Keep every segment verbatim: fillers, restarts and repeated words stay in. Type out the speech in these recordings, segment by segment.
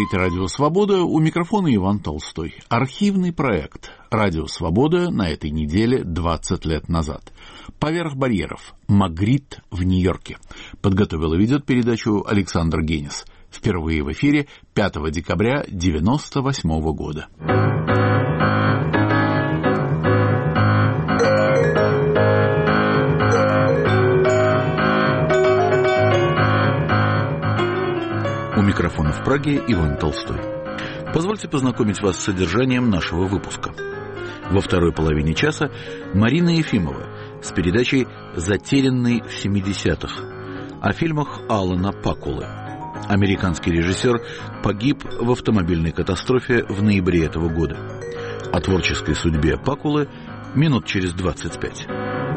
говорите «Радио Свобода», у микрофона Иван Толстой. Архивный проект «Радио Свобода» на этой неделе двадцать лет назад. «Поверх барьеров. Магрит в Нью-Йорке». Подготовил и ведет передачу Александр Генис. Впервые в эфире пятого декабря девяносто восьмого года. У микрофона в Праге Иван Толстой. Позвольте познакомить вас с содержанием нашего выпуска. Во второй половине часа Марина Ефимова с передачей «Затерянный в семидесятых» о фильмах Алана Пакулы. Американский режиссер погиб в автомобильной катастрофе в ноябре этого года. О творческой судьбе Пакулы минут через двадцать пять.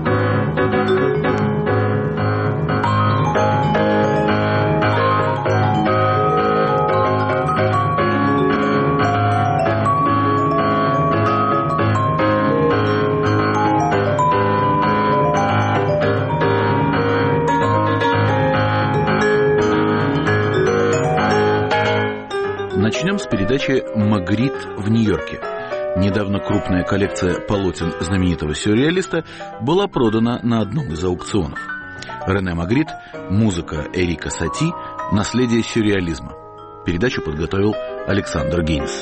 Начнем с передачи «Магрит в Нью-Йорке». Недавно крупная коллекция полотен знаменитого сюрреалиста была продана на одном из аукционов. Рене Магрит, музыка Эрика Сати, наследие сюрреализма. Передачу подготовил Александр Генис.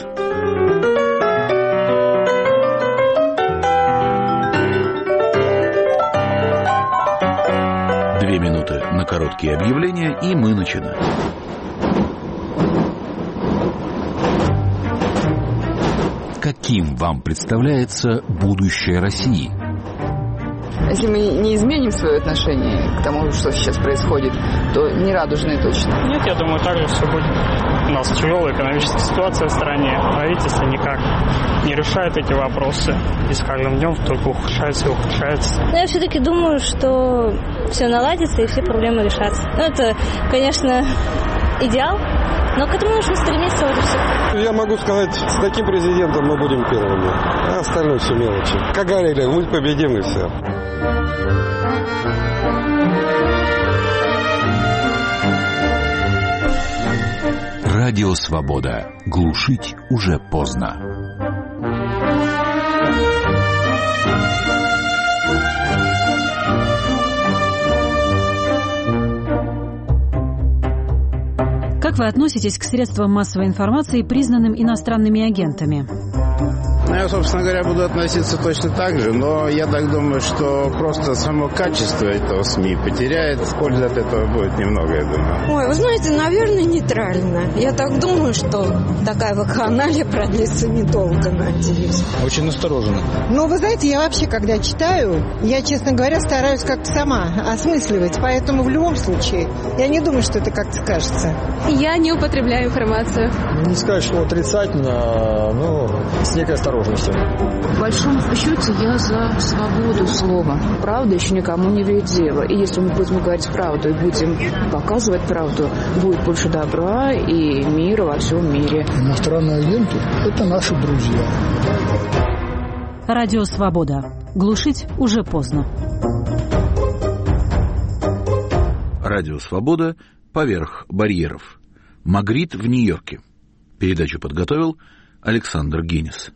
Две минуты на короткие объявления, и мы начинаем. Каким вам представляется будущее России? Если мы не изменим свое отношение к тому, что сейчас происходит, то не радужные точно. Нет, я думаю, так же все будет. У нас тяжелая экономическая ситуация в стране. Правительство никак не решает эти вопросы. И с каждым днем только ухудшается и ухудшается. Но я все-таки думаю, что все наладится и все проблемы решатся. Ну, это, конечно, идеал. Но к этому нужно стремиться, вот и все. Я могу сказать, с таким президентом мы будем первыми. А остальное все мелочи. Как говорили, мы победим и все. Радио Свобода. Глушить уже поздно. Как вы относитесь к средствам массовой информации, признанным иностранными агентами? Я, собственно говоря, буду относиться точно так же, но я так думаю, что просто само качество этого СМИ потеряет, пользы от этого будет немного, я думаю. Ой, вы знаете, наверное, нейтрально. Я так думаю, что такая вакханалия продлится недолго, надеюсь. Очень настороженно. Ну, вы знаете, я вообще, когда читаю, я, честно говоря, стараюсь как-то сама осмысливать, поэтому в любом случае я не думаю, что это как-то скажется. Я не употребляю информацию. Не сказать, что отрицательно, но с некой осторожностью. В большом счете я за свободу слова. Правда еще никому не вредила. И если мы будем говорить правду и будем показывать правду, будет больше добра и мира во всем мире. Иностранные агенты – это наши друзья. Радио Свобода. Глушить уже поздно. Радио Свобода. Поверх барьеров. Магрит в Нью-Йорке. Передачу подготовил Александр Генис.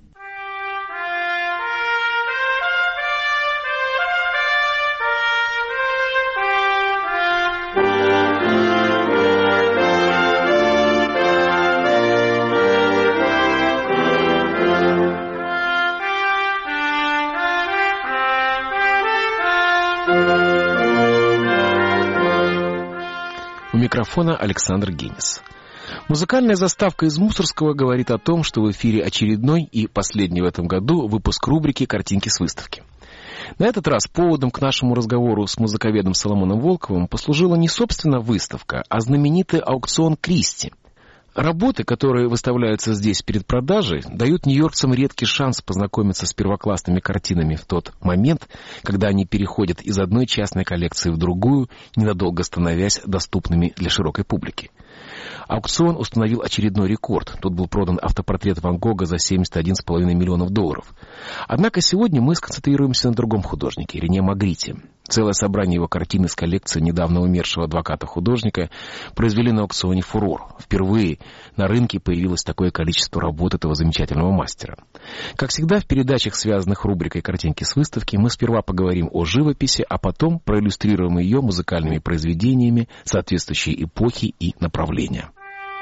У микрофона Александр Генис. Музыкальная заставка из Мусорского говорит о том, что в эфире очередной и последний в этом году выпуск рубрики «Картинки с выставки». На этот раз поводом к нашему разговору с музыковедом Соломоном Волковым послужила не собственно выставка, а знаменитый аукцион Кристи. Работы, которые выставляются здесь перед продажей, дают нью-йоркцам редкий шанс познакомиться с первоклассными картинами в тот момент, когда они переходят из одной частной коллекции в другую, ненадолго становясь доступными для широкой публики. Аукцион установил очередной рекорд. Тут был продан автопортрет Ван Гога за семьдесят один целых пять десятых миллионов долларов. Однако сегодня мы сконцентрируемся на другом художнике, Рене Магрите. Целое собрание его картин из коллекции недавно умершего адвоката-художника произвели на аукционе фурор. Впервые на рынке появилось такое количество работ этого замечательного мастера. Как всегда в передачах, связанных рубрикой «Картинки с выставки», мы сперва поговорим о живописи, а потом проиллюстрируем ее музыкальными произведениями соответствующей эпохи и направления.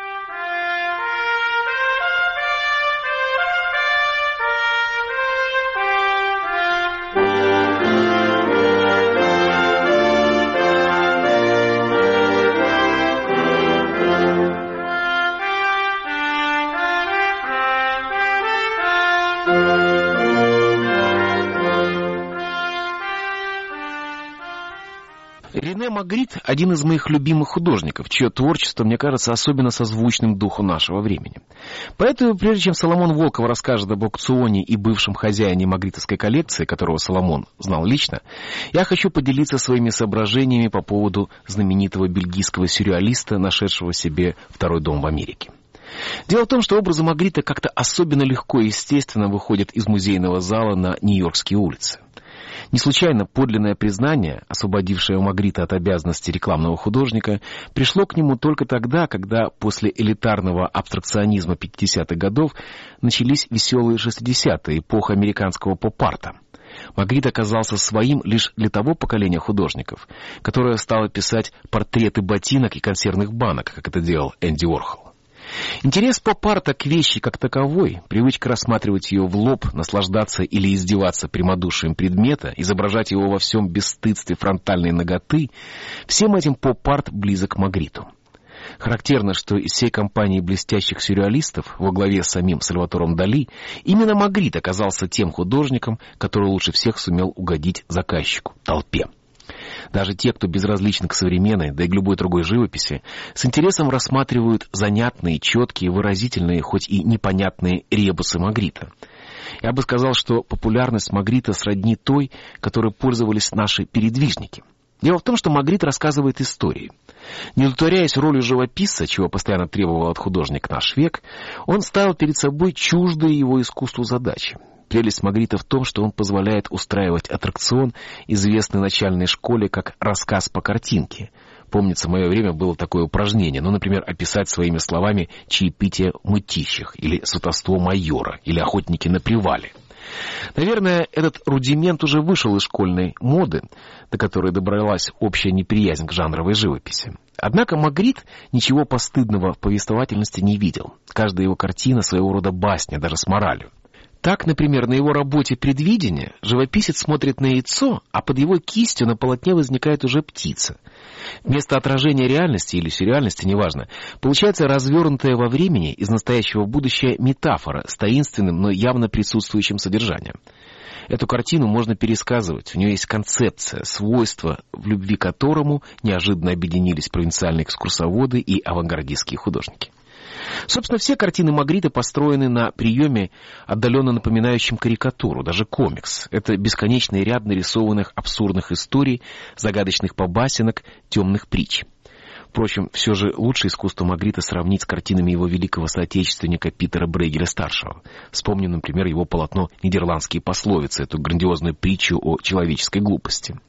Рене Магрит – один из моих любимых художников, чье творчество, мне кажется, особенно созвучным духу нашего времени. Поэтому, прежде чем Соломон Волков расскажет об аукционе и бывшем хозяине магритовской коллекции, которого Соломон знал лично, я хочу поделиться своими соображениями по поводу знаменитого бельгийского сюрреалиста, нашедшего себе второй дом в Америке. Дело в том, что образы Магрита как-то особенно легко и естественно выходят из музейного зала на Нью-Йоркские улицы. Не случайно подлинное признание, освободившее Магрита от обязанности рекламного художника, пришло к нему только тогда, когда после элитарного абстракционизма пятидесятых годов начались веселые шестидесятые, эпоха американского поп-арта. Магрит оказался своим лишь для того поколения художников, которое стало писать портреты ботинок и консервных банок, как это делал Энди Уорхол. Интерес поп-арта к вещи как таковой, привычка рассматривать ее в лоб, наслаждаться или издеваться прямодушием предмета, изображать его во всем бесстыдстве фронтальной наготы, всем этим поп-арт близок к Магриту. Характерно, что из всей компании блестящих сюрреалистов во главе с самим Сальватором Дали именно Магрит оказался тем художником, который лучше всех сумел угодить заказчику, толпе. Даже те, кто безразличен к современной, да и к любой другой живописи, с интересом рассматривают занятные, четкие, выразительные, хоть и непонятные ребусы Магрита. Я бы сказал, что популярность Магрита сродни той, которой пользовались наши передвижники. Дело в том, что Магрит рассказывает истории. Не удовлетворяясь ролью живописца, чего постоянно требовал от художника наш век, он ставил перед собой чуждые его искусству задачи. Прелесть Магрита в том, что он позволяет устраивать аттракцион, известный начальной школе как «рассказ по картинке». Помнится, в мое время было такое упражнение, ну, например, описать своими словами чаепитие мытищих, или сватовство майора, или охотники на привале. Наверное, этот рудимент уже вышел из школьной моды, до которой добралась общая неприязнь к жанровой живописи. Однако Магрит ничего постыдного в повествовательности не видел. Каждая его картина своего рода басня, даже с моралью. Так, например, на его работе «Предвидение» живописец смотрит на яйцо, а под его кистью на полотне возникает уже птица. Вместо отражения реальности или сюрреальности, неважно, получается развернутая во времени из настоящего в будущее метафора с таинственным, но явно присутствующим содержанием. Эту картину можно пересказывать, у нее есть концепция, свойства, в любви к которому неожиданно объединились провинциальные экскурсоводы и авангардистские художники. Собственно, все картины Магрита построены на приеме, отдаленно напоминающем карикатуру, даже комикс. Это бесконечный ряд нарисованных абсурдных историй, загадочных побасенок, темных притч. Впрочем, все же лучше искусство Магрита сравнить с картинами его великого соотечественника Питера Брейгеля-старшего. Вспомним, например, его полотно «Нидерландские пословицы», эту грандиозную притчу о человеческой глупости.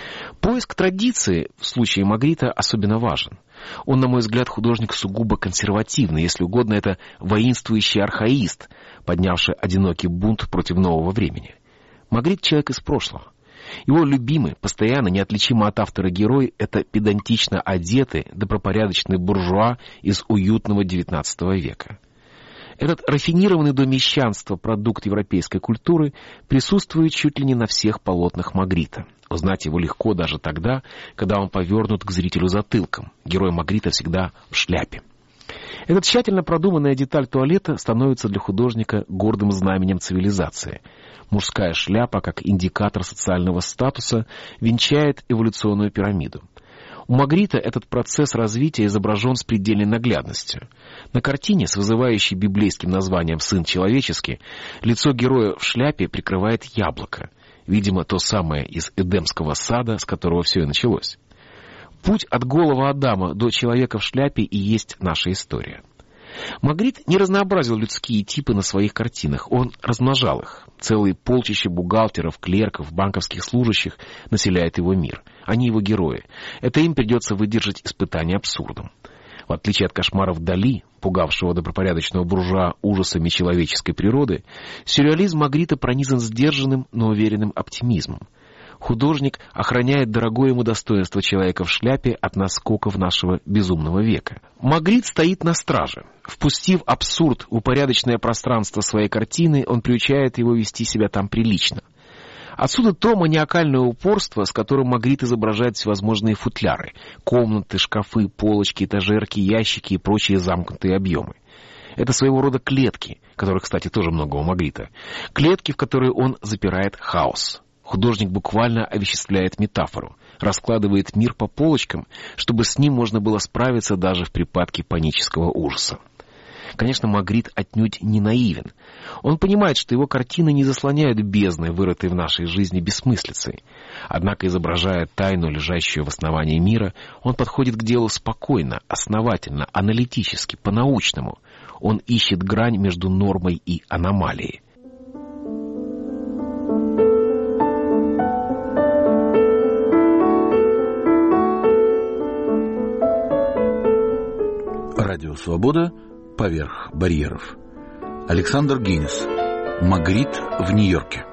Поиск традиции в случае Магрита особенно важен. Он, на мой взгляд, художник сугубо консервативный, если угодно, это воинствующий архаист, поднявший одинокий бунт против нового времени. Магрит — человек из прошлого. Его любимый, постоянно неотличимо от автора герой — это педантично одетый, добропорядочный буржуа из уютного девятнадцатого века. Этот рафинированный до мещанства продукт европейской культуры присутствует чуть ли не на всех полотнах Магрита. Узнать его легко даже тогда, когда он повернут к зрителю затылком. Герой Магрита всегда в шляпе. Эта тщательно продуманная деталь туалета становится для художника гордым знаменем цивилизации. Мужская шляпа, как индикатор социального статуса, венчает эволюционную пирамиду. У Магрита этот процесс развития изображен с предельной наглядностью. На картине с вызывающей библейским названием «Сын человеческий» лицо героя в шляпе прикрывает яблоко. Видимо, то самое из Эдемского сада, с которого все и началось. Путь от голого Адама до человека в шляпе и есть наша история. Магрит не разнообразил людские типы на своих картинах, он размножал их. Целые полчища бухгалтеров, клерков, банковских служащих населяет его мир. Они его герои. Это им придется выдержать испытание абсурдом. В отличие от кошмаров Дали, пугавшего добропорядочного буржуа ужасами человеческой природы, сюрреализм Магрита пронизан сдержанным, но уверенным оптимизмом. Художник охраняет дорогое ему достоинство человека в шляпе от наскоков нашего безумного века. Магрит стоит на страже. Впустив абсурд в упорядоченное пространство своей картины, он приучает его вести себя там прилично. Отсюда то маниакальное упорство, с которым Магрит изображает всевозможные футляры, комнаты, шкафы, полочки, этажерки, ящики и прочие замкнутые объемы. Это своего рода клетки, которых, кстати, тоже много у Магрита. Клетки, в которые он запирает хаос. Художник буквально овеществляет метафору, раскладывает мир по полочкам, чтобы с ним можно было справиться даже в припадке панического ужаса. Конечно, Магрит отнюдь не наивен. Он понимает, что его картины не заслоняют бездны, вырытой в нашей жизни бессмыслицей. Однако, изображая тайну, лежащую в основании мира, он подходит к делу спокойно, основательно, аналитически, по-научному. Он ищет грань между нормой и аномалией. Радио «Свобода» поверх барьеров. Александр Генис. Магрит в Нью-Йорке.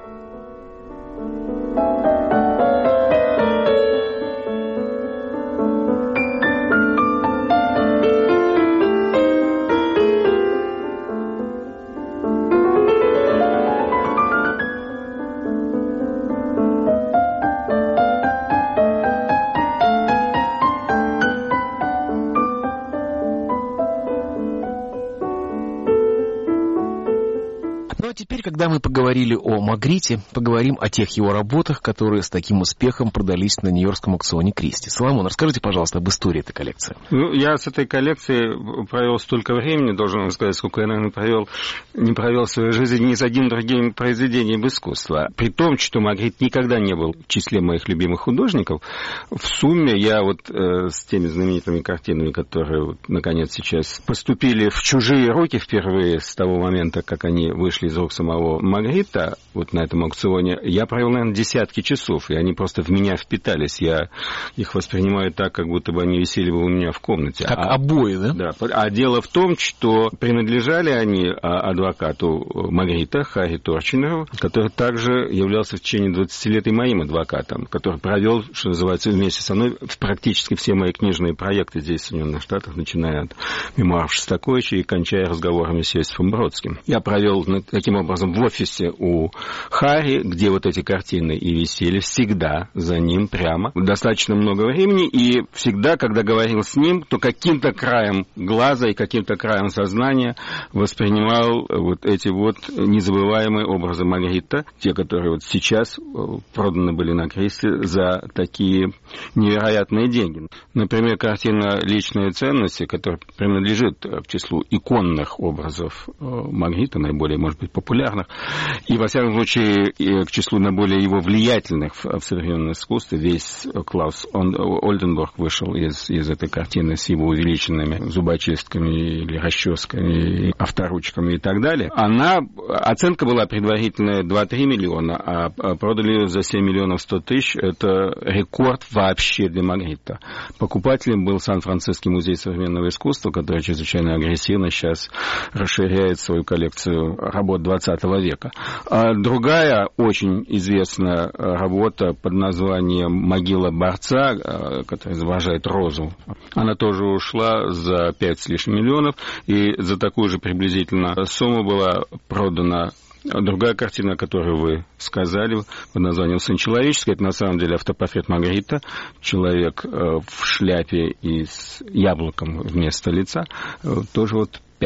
Когда мы поговорили о Магрите, поговорим о тех его работах, которые с таким успехом продались на нью-йоркском аукционе Кристи. Соломон, расскажите, пожалуйста, об истории этой коллекции. Ну, я с этой коллекцией провел столько времени, должен вам сказать, сколько я, наверное, провел, не провел в своей жизни ни с одним другим произведением искусства. При том, что Магрит никогда не был в числе моих любимых художников, в сумме я вот э, с теми знаменитыми картинами, которые, вот, наконец, сейчас поступили в чужие руки впервые с того момента, как они вышли из рук самого Магрита, вот на этом аукционе, я провел, наверное, десятки часов, и они просто в меня впитались. Я их воспринимаю так, как будто бы они висели бы у меня в комнате. Как а, обои, да? Да. А дело в том, что принадлежали они адвокату Магрита, Харри Торчинеру, который также являлся в течение двадцати лет и моим адвокатом, который провел, что называется, вместе со мной практически все мои книжные проекты здесь, в Соединенных Штатах, начиная от мемуаров Шостаковича и кончая разговорами с Иосифом Бродским. Я провел таким образом в офисе у Харри, где вот эти картины и висели, всегда за ним прямо. Достаточно много времени, и всегда, когда говорил с ним, то каким-то краем глаза и каким-то краем сознания воспринимал вот эти вот незабываемые образы Магрита, те, которые вот сейчас проданы были на Кристи за такие невероятные деньги. Например, картина «Личные ценности», которая принадлежит к числу иконных образов Магрита, наиболее, может быть, популярных, и, во всяком случае, к числу наиболее его влиятельных в, в современном искусстве. Весь Клаус Ольденбург вышел из, из этой картины с его увеличенными зубочистками или расческами, авторучками и так далее. Она, оценка была предварительная два-три миллиона, а продали ее за семь миллионов сто тысяч. Это рекорд вообще для Магрита. Покупателем был Сан-Франциский музей современного искусства, который чрезвычайно агрессивно сейчас расширяет свою коллекцию работ двадцатого века. А другая очень известная работа под названием «Могила борца», которая изображает розу, она тоже ушла за пять с лишним миллионов, и за такую же приблизительно сумму была продана другая картина, которую вы сказали, под названием «Сын человеческий», это на самом деле автопортрет Магрита, человек в шляпе и с яблоком вместо лица, тоже вот пять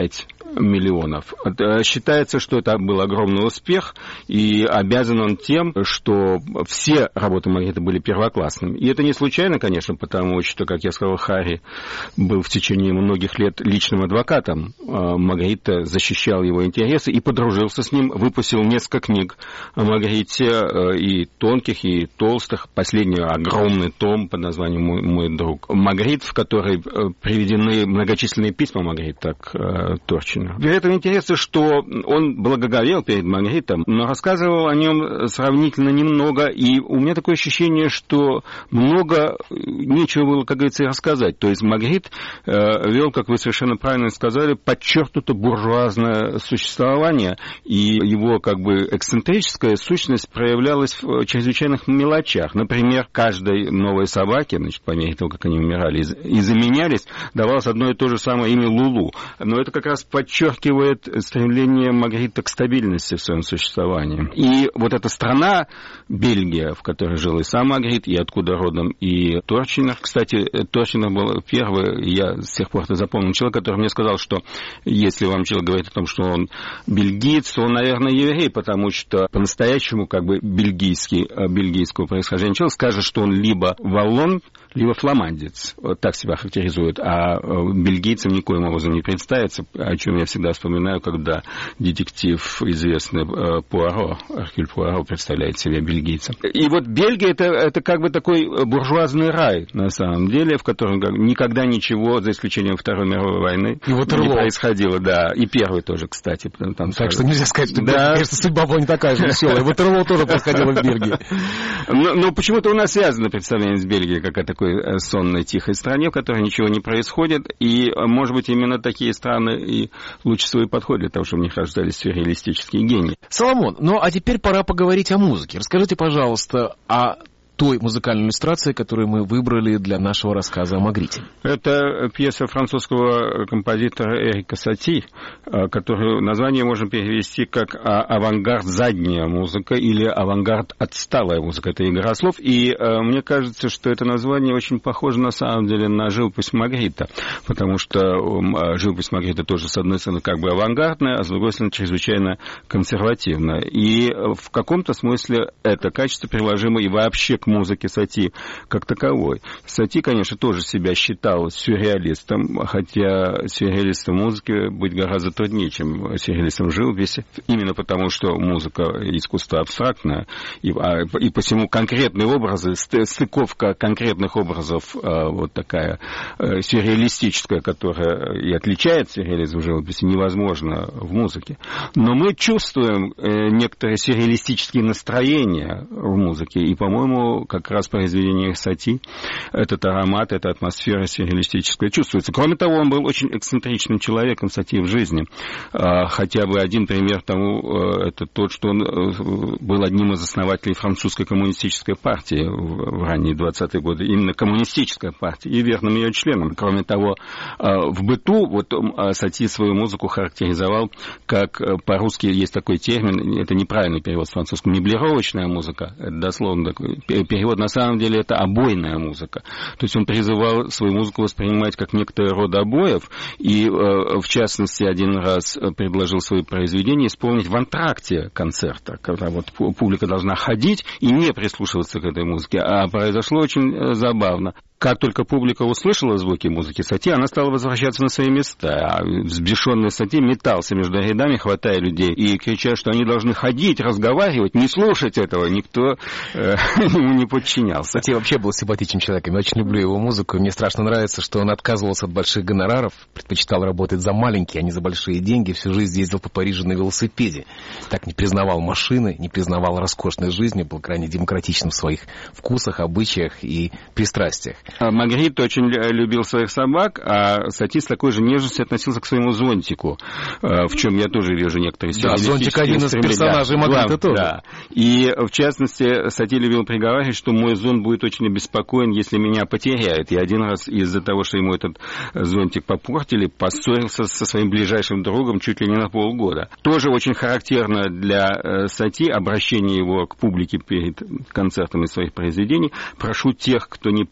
миллионов. Считается, что это был огромный успех, и обязан он тем, что все работы Маргариты были первоклассными. И это не случайно, конечно, потому что, как я сказал, Харри был в течение многих лет личным адвокатом. Маргарита защищал его интересы и подружился с ним, выпустил несколько книг о Маргарите, и тонких, и толстых. Последний огромный том под названием «Мой, мой друг Маргарит», в который приведены многочисленные письма Маргариты к Торчину. Вероятно, интересно, что он благоговел перед Маргаритом, но рассказывал о нем сравнительно немного, и у меня такое ощущение, что много нечего было, как говорится, и рассказать. То есть Маргарит э, вел, как вы совершенно правильно сказали, подчеркнуто буржуазное существование, и его как бы эксцентрическая сущность проявлялась в чрезвычайных мелочах. Например, каждой новой собаке, значит, по мере того, как они умирали и заменялись, давалось одно и то же самое имя Лулу. Но это как раз подчеркивает стремление Маргариты к стабильности в своем существовании. И вот эта страна, Бельгия, в которой жил и сам Маргарит, и откуда родом и Торчинер. Кстати, Торчинер был первый, я с тех пор это запомнил, человек, который мне сказал, что если вам человек говорит о том, что он бельгиец, то он, наверное, еврей, потому что по-настоящему как бы бельгийский, бельгийского происхождения человек скажет, что он либо валлон, либо фламандец. Вот так себя характеризует. А бельгийцам никоим образом не представится, о чем я всегда вспоминаю, когда детектив известный Пуаро, Эркюль Пуаро, представляет себе бельгийца. И вот Бельгия это, это как бы такой буржуазный рай, на самом деле, в котором никогда ничего, за исключением Второй мировой войны, и вот не происходило. Да, и Первой тоже, кстати. Там, так скажу. Что нельзя сказать, что да. Конечно, судьба была не такая же веселая. Вот Ватерлоо тоже происходило в Бельгии. Но, но почему-то у нас связано представление с Бельгией как о такой сонной, тихой стране, в которой ничего не происходит, и, может быть, именно такие страны и лучше всего и подходят для того, чтобы в них рождались сюрреалистические гении. Соломон, ну а теперь пора поговорить о музыке. Расскажите, пожалуйста, о той музыкальной иллюстрации, которую мы выбрали для нашего рассказа о Магрите. Это пьеса французского композитора Эрика Сати, которую название можно перевести как «Авангард задняя музыка» или «Авангард отсталая музыка». Это игра слов, и мне кажется, что это название очень похоже на самом деле на живопись Магрита, потому что живопись Магрита тоже, с одной стороны, как бы авангардная, а с другой стороны, чрезвычайно консервативная. И в каком-то смысле это качество приложимо и вообще к музыки Сати как таковой. Сати, конечно, тоже себя считал сюрреалистом, хотя сюрреалистом музыки быть гораздо труднее, чем сюрреалистом живописи, именно потому, что музыка и искусство абстрактное, и, и посему конкретные образы, стыковка конкретных образов, вот такая сюрреалистическая, которая и отличает сюрреализм в живописи, невозможно в музыке. Но мы чувствуем некоторые сюрреалистические настроения в музыке, и, по-моему, как раз в произведениях Сати этот аромат, эта атмосфера сюрреалистическая чувствуется. Кроме того, он был очень эксцентричным человеком, Сати, в жизни. Хотя бы один пример тому, это тот, что он был одним из основателей французской коммунистической партии в ранние двадцатые годы. Именно коммунистическая партия, и верным ее членом. Кроме того, в быту вот Сати свою музыку характеризовал как, по-русски есть такой термин, это неправильный перевод с французского, меблировочная музыка, это дословно такой перевод, на самом деле это обойная музыка. То есть он призывал свою музыку воспринимать как некоторый род обоев, и, в частности, один раз предложил свои произведения исполнить в антракте концерта, когда вот публика должна ходить и не прислушиваться к этой музыке. А произошло очень забавно. Как только публика услышала звуки музыки Сати, она стала возвращаться на свои места. А взбешенный Сати метался между рядами, хватая людей, и крича, что они должны ходить, разговаривать, не слушать этого. Никто э, ему не подчинялся. Сати вообще был симпатичным человеком. Я очень люблю его музыку. Мне страшно нравится, что он отказывался от больших гонораров, предпочитал работать за маленькие, а не за большие деньги. Всю жизнь ездил по Парижу на велосипеде. Так не признавал машины, не признавал роскошной жизни, был крайне демократичным в своих вкусах, обычаях и пристрастиях. Магрит очень любил своих собак, а Сати с такой же нежностью относился к своему зонтику, в чем я тоже вижу некоторые сюрреалистические да, зонтик один из персонажей Магрита тоже. Да. И, в частности, Сати любил приговаривать, что мой зонт будет очень обеспокоен, если меня потеряет. И один раз из-за того, что ему этот зонтик попортили, поссорился со своим ближайшим другом чуть ли не на полгода. Тоже очень характерно для Сати обращение его к публике перед концертом из своих произведений. Прошу тех, кто не поймет моей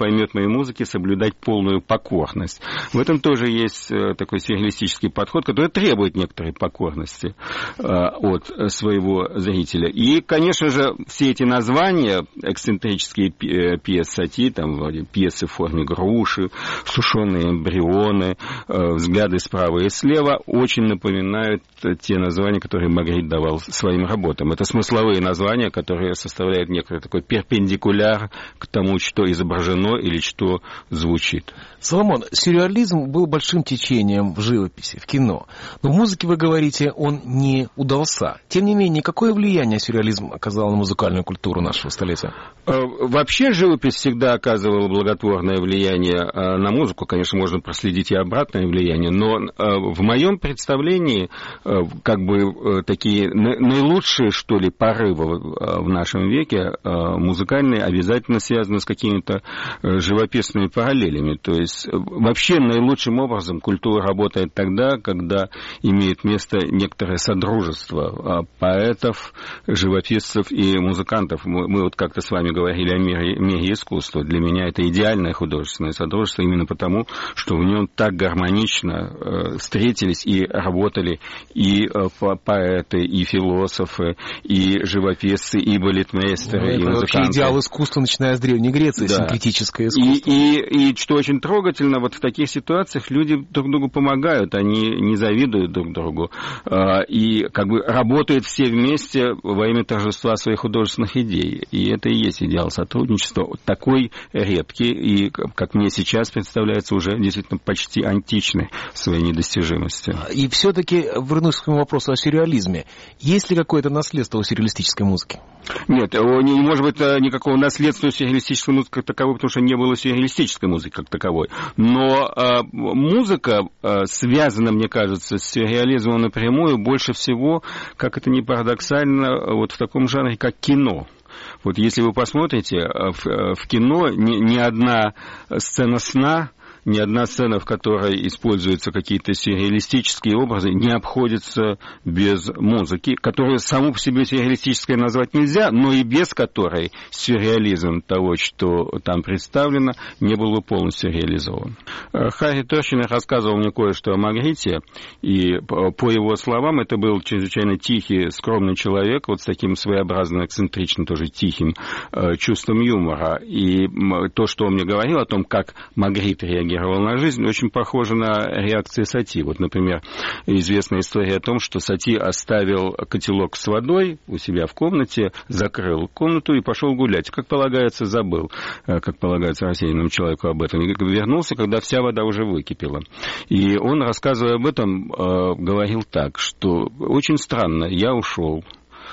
своей музыке соблюдать полную покорность. В этом тоже есть такой сюрреалистический подход, который требует некоторой покорности от своего зрителя. И, конечно же, все эти названия, эксцентрические пьесы Сати, там, вроде пьесы в форме груши, сушеные эмбрионы, взгляды справа и слева, очень напоминают те названия, которые Магрит давал своим работам. Это смысловые названия, которые составляют некий такой перпендикуляр к тому, что изображено или что звучит. Соломон, сюрреализм был большим течением в живописи, в кино. Но в музыке, вы говорите, он не удался. Тем не менее, какое влияние сюрреализм оказал на музыкальную культуру нашего столетия? Вообще живопись всегда оказывала благотворное влияние на музыку. Конечно, можно проследить и обратное влияние. Но в моем представлении как бы такие наилучшие, что ли, порывы в нашем веке музыкальные обязательно связаны с какими-то живописными параллелями. То есть вообще наилучшим образом культура работает тогда, когда имеет место некоторое содружество поэтов, живописцев и музыкантов. Мы, мы вот как-то с вами говорили о мире, мире искусства. Для меня это идеальное художественное содружество именно потому, что в нем так гармонично встретились и работали и поэты, и философы, и живописцы, и балетмейстеры, ну, и музыканты. Вообще идеал искусства, начиная с Древней Греции, да. Синкретическое искусство. И, и, и что очень трогательно, вот в таких ситуациях люди друг другу помогают, они не завидуют друг другу, и как бы работают все вместе во имя торжества своих художественных идей. И это и есть идеал сотрудничества, такой редкий, и, как мне сейчас представляется, уже действительно почти античный в своей недостижимости. И все-таки вернусь к вопросу о сюрреализме. Есть ли какое-то наследство у сюрреалистической музыки? Нет, не может быть никакого наследства сюрреалистической музыки как таковой, потому что не было сюрреалистической музыки как таковой. Но э, музыка э, связана, мне кажется, с сюрреализмом напрямую больше всего, как это ни парадоксально, вот в таком жанре, как кино. Вот если вы посмотрите, в, в кино ни, ни одна сцена сна, ни одна сцена, в которой используются какие-то сюрреалистические образы, не обходится без музыки, которую саму по себе сюрреалистической назвать нельзя, но и без которой сюрреализм того, что там представлено, не был бы полностью реализован. Харри Торчинер рассказывал мне кое-что о Магрите, и по его словам, это был чрезвычайно тихий, скромный человек, вот с таким своеобразно эксцентричным, тоже тихим чувством юмора. И то, что он мне говорил о том, как Магрит реагировал на жизнь, очень похоже на реакции Сати. Вот, например, известная история о том, что Сати оставил котелок с водой у себя в комнате, закрыл комнату и пошел гулять. Как полагается, забыл, как полагается рассеянному человеку об этом. И вернулся, когда вся вода уже выкипела. И он, рассказывая об этом, говорил так, что очень странно, я ушел,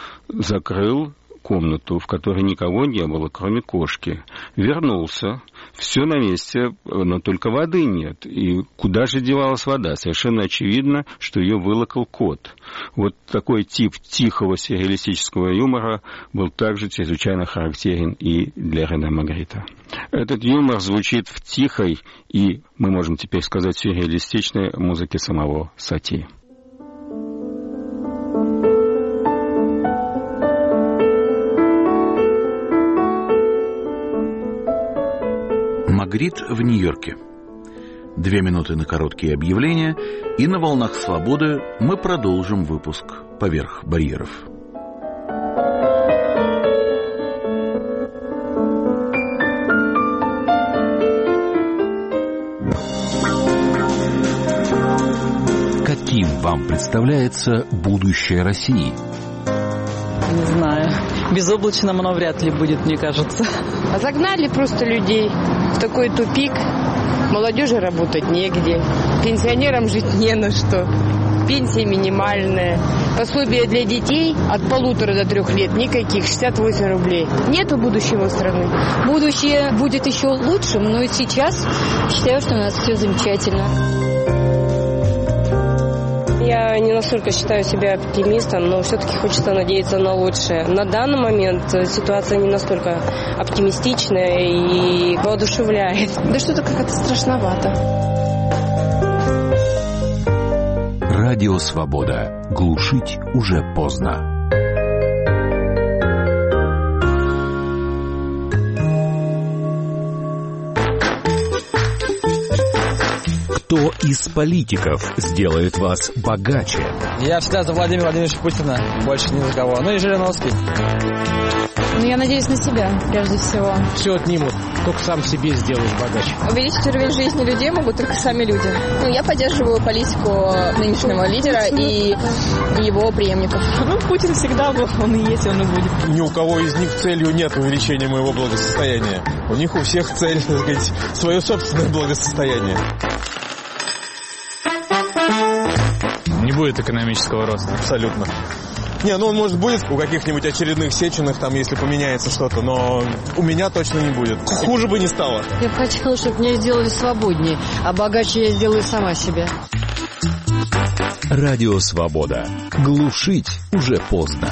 закрыл комнату, в которой никого не было, кроме кошки. Вернулся, все на месте, но только воды нет. И куда же девалась вода? Совершенно очевидно, что ее вылокал кот. Вот такой тип тихого сюрреалистического юмора был также чрезвычайно характерен и для Рене Магрита. Этот юмор звучит в тихой и, мы можем теперь сказать, сюрреалистичной музыке самого Сати. Магрит в Нью-Йорке. Две минуты на короткие объявления, и на волнах свободы мы продолжим выпуск «Поверх барьеров». Каким вам представляется будущее России? Не знаю. Безоблачным оно вряд ли будет, мне кажется. А загнали просто людей в такой тупик. Молодежи работать негде. Пенсионерам жить не на что. Пенсия минимальная. Пособие для детей от полутора до трех лет никаких, шестьдесят восемь рублей. Нету будущего страны. Будущее будет еще лучшим, но и сейчас считаю, что у нас все замечательно. Я не настолько считаю себя оптимистом, но все-таки хочется надеяться на лучшее. На данный момент ситуация не настолько оптимистичная и воодушевляет. Да что-то как-то страшновато. Радио «Свобода». Глушить уже поздно. Кто из политиков сделает вас богаче? Я всегда за Владимира Владимировича Путина, больше ни за кого. Ну и Жириновский. Ну, я надеюсь на себя, прежде всего. Все отнимут, только сам себе сделаешь богаче. Увеличить уровень жизни людей могут только сами люди. Ну, я поддерживаю политику нынешнего лидера и его преемников. Ну, Путин всегда был, он и есть, он и будет. Ни у кого из них целью нет увеличения моего благосостояния. У них у всех цель, так сказать, свое собственное благосостояние. Не будет экономического роста. Абсолютно. Не, ну он, может, будет у каких-нибудь очередных Сеченых, там, если поменяется что-то, но у меня точно не будет. Хуже бы не стало. Я бы хотела, чтобы меня сделали свободнее, а богаче я сделаю сама себе. Радио «Свобода». Глушить уже поздно.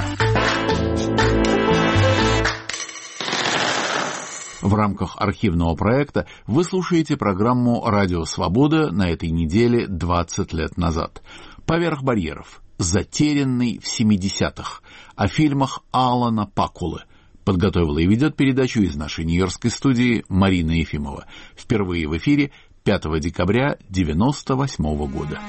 В рамках архивного проекта вы слушаете программу «Радио Свобода» на этой неделе двадцать лет назад. «Поверх барьеров. Затерянный в семидесятых». О фильмах Алана Пакулы. Подготовила и ведет передачу из нашей нью-йоркской студии Марина Ефимова. Впервые в эфире пятого декабря девяносто восьмого года.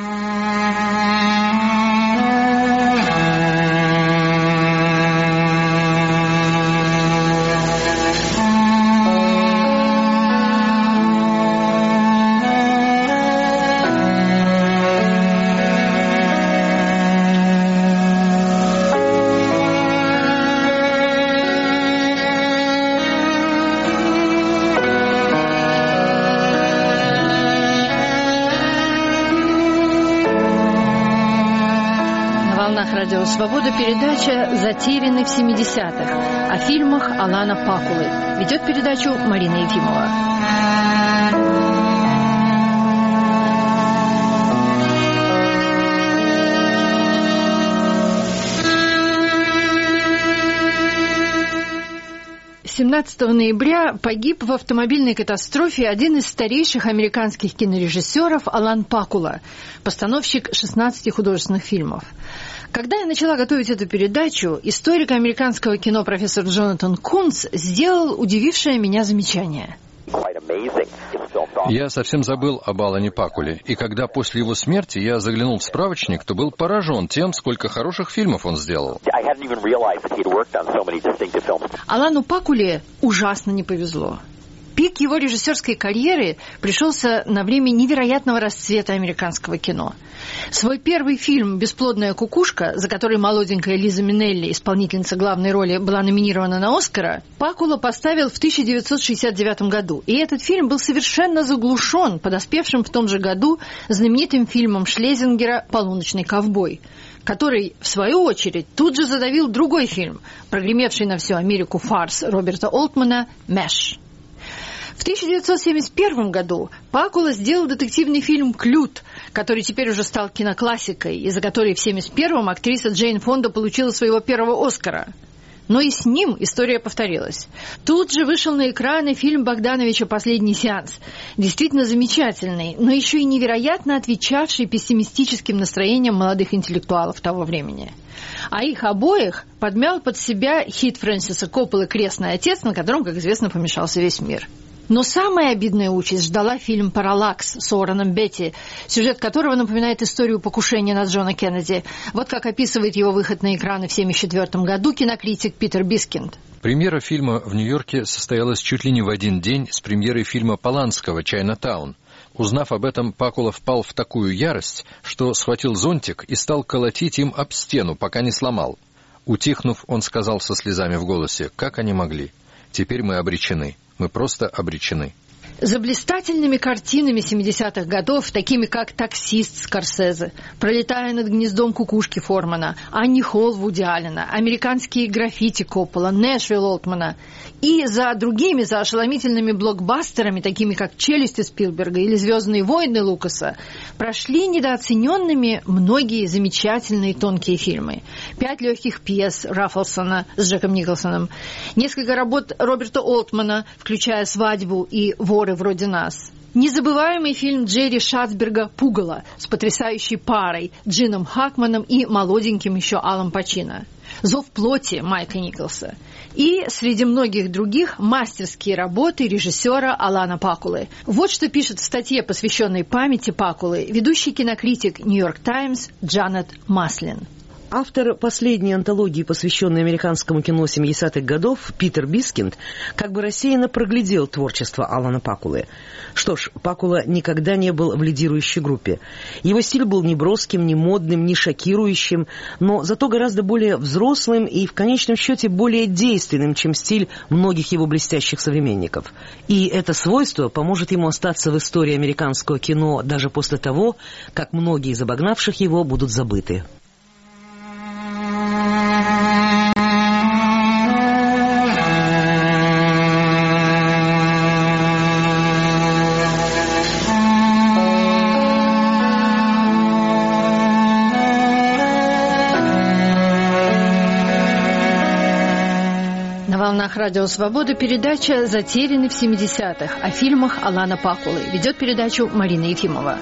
Радио «Свобода» передача «Затерянный в семидесятых» о фильмах Алана Пакулы. Ведет передачу Марина Ефимова. семнадцатого ноября погиб в автомобильной катастрофе один из старейших американских кинорежиссеров Алан Пакула, постановщик шестнадцати художественных фильмов. Когда я начала готовить эту передачу, историк американского кино профессор Джонатан Кунц сделал удивившее меня замечание. Я совсем забыл об Алане Пакуле, и когда после его смерти я заглянул в справочник, то был поражен тем, сколько хороших фильмов он сделал. Алану Пакуле ужасно не повезло. Пик его режиссерской карьеры пришелся на время невероятного расцвета американского кино. Свой первый фильм «Бесплодная кукушка», за который молоденькая Лиза Минелли, исполнительница главной роли, была номинирована на «Оскара», Пакула поставил в тысяча девятьсот шестьдесят девятом году. И этот фильм был совершенно заглушен подоспевшим в том же году знаменитым фильмом Шлезингера «Полуночный ковбой», который, в свою очередь, тут же задавил другой фильм, прогремевший на всю Америку фарс Роберта Олтмана «Мэш». В тысяча девятьсот семьдесят первом году Пакула сделал детективный фильм «Клют», который теперь уже стал киноклассикой, и за который в семьдесят первом актриса Джейн Фонда получила своего первого «Оскара». Но и с ним история повторилась. Тут же вышел на экраны фильм Богдановича «Последний сеанс». Действительно замечательный, но еще и невероятно отвечавший пессимистическим настроениям молодых интеллектуалов того времени. А их обоих подмял под себя хит Фрэнсиса Копполы «Крестный отец», на котором, как известно, помешался весь мир. Но самая обидная участь ждала фильм «Параллакс» с Уорреном Бетти, сюжет которого напоминает историю покушения на Джона Кеннеди. Вот как описывает его выход на экраны в семьдесят четвертом году кинокритик Питер Бискинд. Премьера фильма в Нью-Йорке состоялась чуть ли не в один день с премьерой фильма Поланского «Чайнатаун». Узнав об этом, Пакула впал в такую ярость, что схватил зонтик и стал колотить им об стену, пока не сломал. Утихнув, он сказал со слезами в голосе: «Как они могли? Теперь мы обречены. Мы просто обречены». За блистательными картинами семидесятых годов, такими как «Таксист» Скорсезе, «Пролетая над гнездом кукушки» Формана, «Анни Холл» Вуди Аллена, «Американские граффити» Коппола, «Нэшвилл» Олтмана, и за другими, за ошеломительными блокбастерами, такими как «Челюсти» Спилберга или «Звездные войны» Лукаса, прошли недооцененными многие замечательные тонкие фильмы. «Пять легких пьес» Раффлсона с Джеком Николсоном, несколько работ Роберта Олтмана, включая «Свадьбу» и «Воры вроде нас». Незабываемый фильм Джерри Шатсберга «Пугало» с потрясающей парой Джином Хакманом и молоденьким еще Алом Пачино. «Зов плоти» Майка Николса. И среди многих других мастерские работы режиссера Алана Пакулы. Вот что пишет в статье, посвященной памяти Пакулы, ведущий кинокритик «Нью-Йорк Таймс» Джанет Маслин. Автор последней антологии, посвященной американскому кино семидесятых годов, Питер Бискинд, как бы рассеянно проглядел творчество Алана Пакулы. Что ж, Пакула никогда не был в лидирующей группе. Его стиль был не броским, не модным, не шокирующим, но зато гораздо более взрослым и, в конечном счете, более действенным, чем стиль многих его блестящих современников. И это свойство поможет ему остаться в истории американского кино даже после того, как многие из обогнавших его будут забыты. На волнах Радио Свобода передача «Затерянный в семидесятых» о фильмах Алана Пакулы. Ведет передачу Марина Ефимова.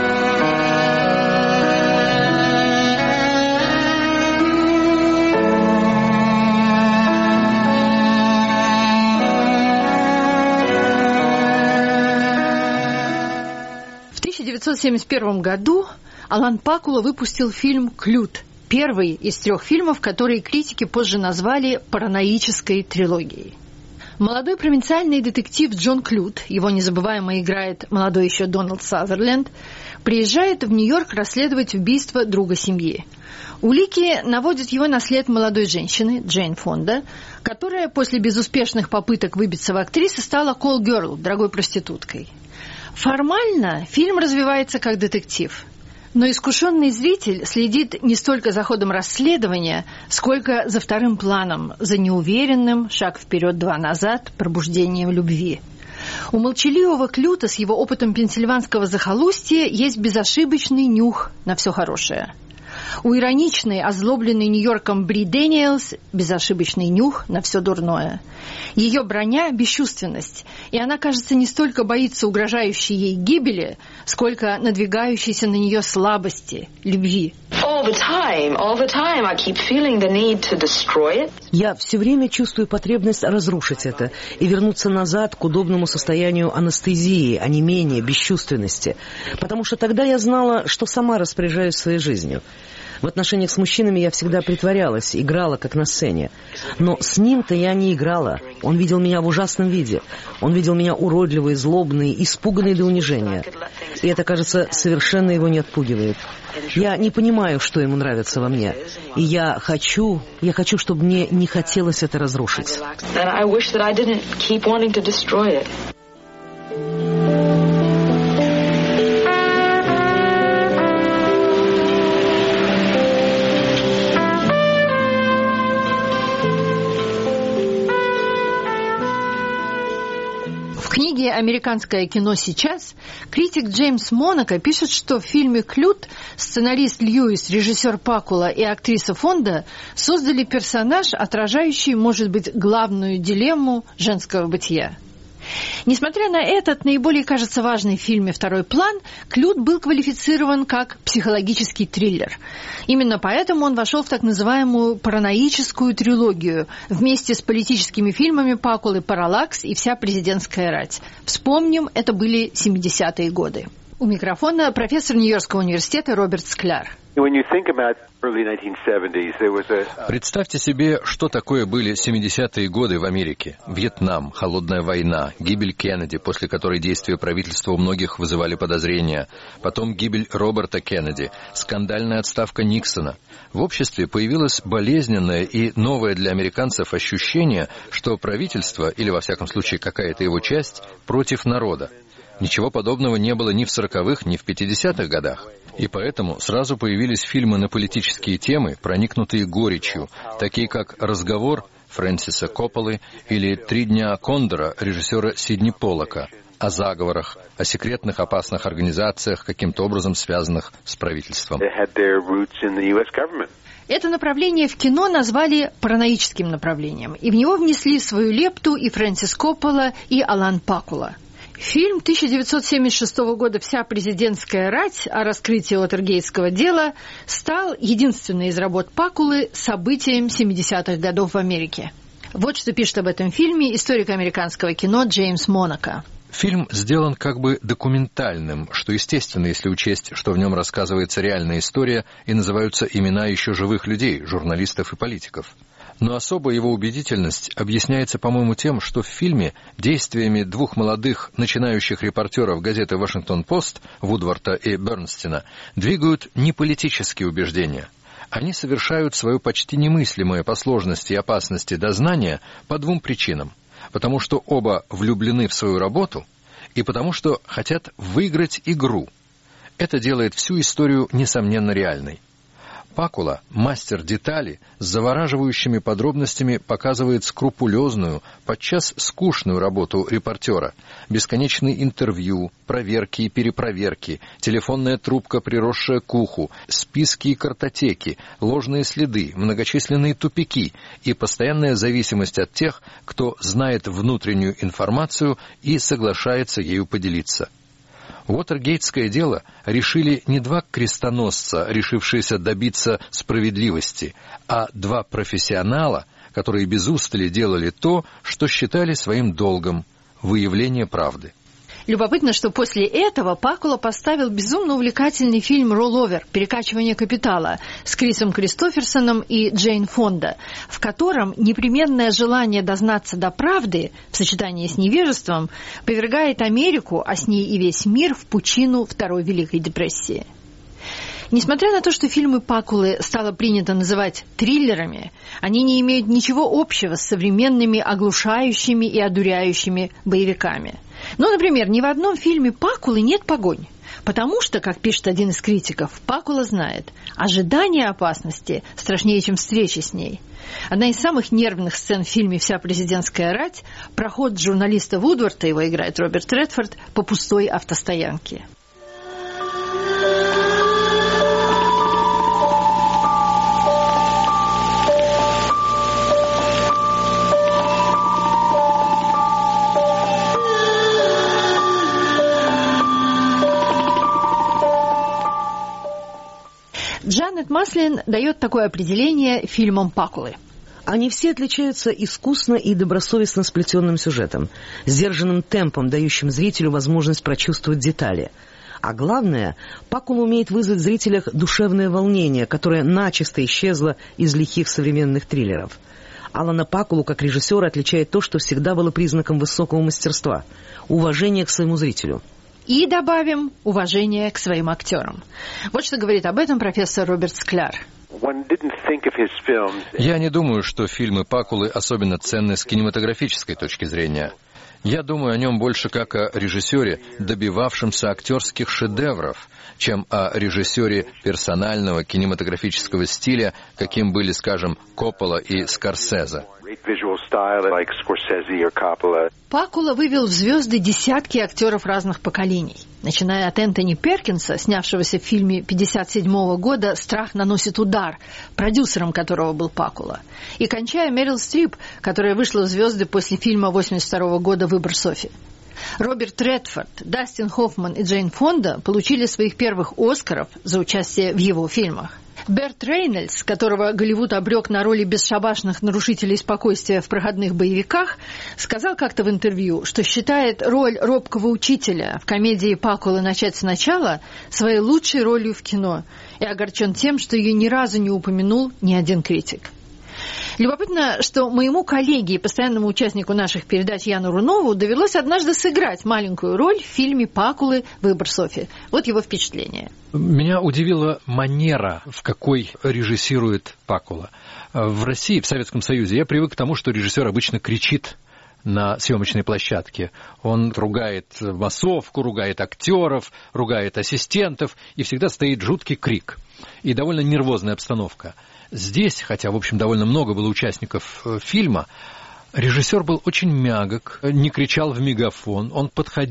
В тысяча девятьсот семьдесят первом году Алан Пакула выпустил фильм «Клют». Первый из трех фильмов, которые критики позже назвали параноической трилогией. Молодой провинциальный детектив Джон Клют, его незабываемо играет молодой еще Дональд Сазерленд, приезжает в Нью-Йорк расследовать убийство друга семьи. Улики наводят его на след молодой женщины, Джейн Фонда, которая после безуспешных попыток выбиться в актрисы стала колл-герл, дорогой проституткой. Формально фильм развивается как детектив. Но искушенный зритель следит не столько за ходом расследования, сколько за вторым планом, за неуверенным, шаг вперед, два назад, пробуждением любви. У молчаливого Клюта с его опытом пенсильванского захолустья есть безошибочный нюх на все хорошее. У ироничной, озлобленной Нью-Йорком Бри Дэниелс безошибочный нюх на все дурное. Ее броня – бесчувственность, и она, кажется, не столько боится угрожающей ей гибели, сколько надвигающейся на нее слабости, любви. Я все время чувствую потребность разрушить это и вернуться назад к удобному состоянию анестезии, онемения, бесчувственности, потому что тогда я знала, что сама распоряжаюсь своей жизнью. В отношениях с мужчинами я всегда притворялась, играла, как на сцене. Но с ним-то я не играла. Он видел меня в ужасном виде. Он видел меня уродливой, злобной, испуганной до унижения. И это, кажется, совершенно его не отпугивает. Я не понимаю, что ему нравится во мне. И я хочу, я хочу, чтобы мне не хотелось это разрушить. В книге «Американское кино сейчас» критик Джеймс Монако пишет, что в фильме «Клют» сценарист Льюис, режиссер Пакула и актриса Фонда создали персонаж, отражающий, может быть, главную дилемму женского бытия. Несмотря на этот наиболее, кажется, важный в фильме второй план, «Клют» был квалифицирован как психологический триллер. Именно поэтому он вошел в так называемую параноическую трилогию вместе с политическими фильмами Пакулы «Параллакс» и «Вся президентская рать». Вспомним, это были семидесятые годы. У микрофона профессор Нью-Йоркского университета Роберт Скляр. Представьте себе, что такое были семидесятые годы в Америке. Вьетнам, холодная война, гибель Кеннеди, после которой действия правительства у многих вызывали подозрения, потом гибель Роберта Кеннеди, скандальная отставка Никсона. В обществе появилось болезненное и новое для американцев ощущение, что правительство, или во всяком случае какая-то его часть, против народа. Ничего подобного не было ни в сороковых, ни в пятидесятых годах. И поэтому сразу появились фильмы на политические темы, проникнутые горечью, такие как «Разговор» Фрэнсиса Копполы или «Три дня Кондора» режиссера Сидни Поллака, о заговорах, о секретных опасных организациях, каким-то образом связанных с правительством. Это направление в кино назвали параноическим направлением, и в него внесли свою лепту и Фрэнсис Коппола, и Алан Пакула. Фильм тысяча девятьсот семьдесят шестого года «Вся президентская рать» о раскрытии Уотергейтского дела стал единственной из работ Пакулы событием семидесятых годов в Америке. Вот что пишет об этом фильме историк американского кино Джеймс Монако. Фильм сделан как бы документальным, что естественно, если учесть, что в нем рассказывается реальная история и называются имена еще живых людей, журналистов и политиков. Но особая его убедительность объясняется, по-моему, тем, что в фильме действиями двух молодых начинающих репортеров газеты «Вашингтон-Пост» Вудворта и Бернстина двигают не политические убеждения. Они совершают свое почти немыслимое по сложности и опасности дознание по двум причинам. Потому что оба влюблены в свою работу и потому что хотят выиграть игру. Это делает всю историю несомненно реальной. Пакула, мастер детали, с завораживающими подробностями показывает скрупулезную, подчас скучную работу репортера, бесконечные интервью, проверки и перепроверки, телефонная трубка, приросшая к уху, списки и картотеки, ложные следы, многочисленные тупики и постоянная зависимость от тех, кто знает внутреннюю информацию и соглашается ею поделиться. Уотергейтское дело решили не два крестоносца, решившиеся добиться справедливости, а два профессионала, которые без устали делали то, что считали своим долгом – выявление правды. Любопытно, что после этого Пакула поставил безумно увлекательный фильм «Ролловер. Перекачивание капитала» с Крисом Кристоферсоном и Джейн Фонда, в котором непременное желание дознаться до правды в сочетании с невежеством повергает Америку, а с ней и весь мир, в пучину Второй Великой депрессии. Несмотря на то, что фильмы Пакулы стало принято называть триллерами, они не имеют ничего общего с современными оглушающими и одуряющими боевиками. Ну, например, ни в одном фильме Пакулы нет погонь, потому что, как пишет один из критиков, Пакула знает, ожидание опасности страшнее, чем встреча с ней. Одна из самых нервных сцен в фильме «Вся президентская рать» – проход журналиста Вудворта, его играет Роберт Редфорд, по пустой автостоянке. Джанет Маслин дает такое определение фильмам Пакулы. Они все отличаются искусно и добросовестно сплетенным сюжетом, сдержанным темпом, дающим зрителю возможность прочувствовать детали. А главное, Пакула умеет вызвать в зрителях душевное волнение, которое начисто исчезло из лихих современных триллеров. Алана Пакулу как режиссера отличает то, что всегда было признаком высокого мастерства – уважение к своему зрителю. И добавим уважение к своим актерам. Вот что говорит об этом профессор Роберт Скляр. Я не думаю, что фильмы Пакулы особенно ценны с кинематографической точки зрения. Я думаю о нем больше как о режиссере, добивавшемся актерских шедевров, чем о режиссере персонального кинематографического стиля, каким были, скажем, Коппола и Скорсезе. Пакула вывел в звезды десятки актеров разных поколений. Начиная от Энтони Перкинса, снявшегося в фильме пятьдесят седьмого года «Страх наносит удар», продюсером которого был Пакула, и кончая Мерил Стрип, которая вышла в звезды после фильма восемьдесят второго года «Выбор Софи». Роберт Редфорд, Дастин Хоффман и Джейн Фонда получили своих первых «Оскаров» за участие в его фильмах. Берт Рейнольдс, которого Голливуд обрек на роли бесшабашных нарушителей спокойствия в проходных боевиках, сказал как-то в интервью, что считает роль робкого учителя в комедии Пакулы «Начать сначала» своей лучшей ролью в кино и огорчен тем, что ее ни разу не упомянул ни один критик. Любопытно, что моему коллеге и постоянному участнику наших передач Яну Рунову довелось однажды сыграть маленькую роль в фильме Пакулы «Выбор Софи». Вот его впечатление. Меня удивила манера, в какой режиссирует Пакула. В России, в Советском Союзе, я привык к тому, что режиссер обычно кричит на съемочной площадке. Он ругает массовку, ругает актеров, ругает ассистентов, и всегда стоит жуткий крик. И довольно нервозная обстановка. Здесь, хотя, в общем, довольно много было участников фильма, режиссер был очень мягок, не кричал в мегафон. Он подходил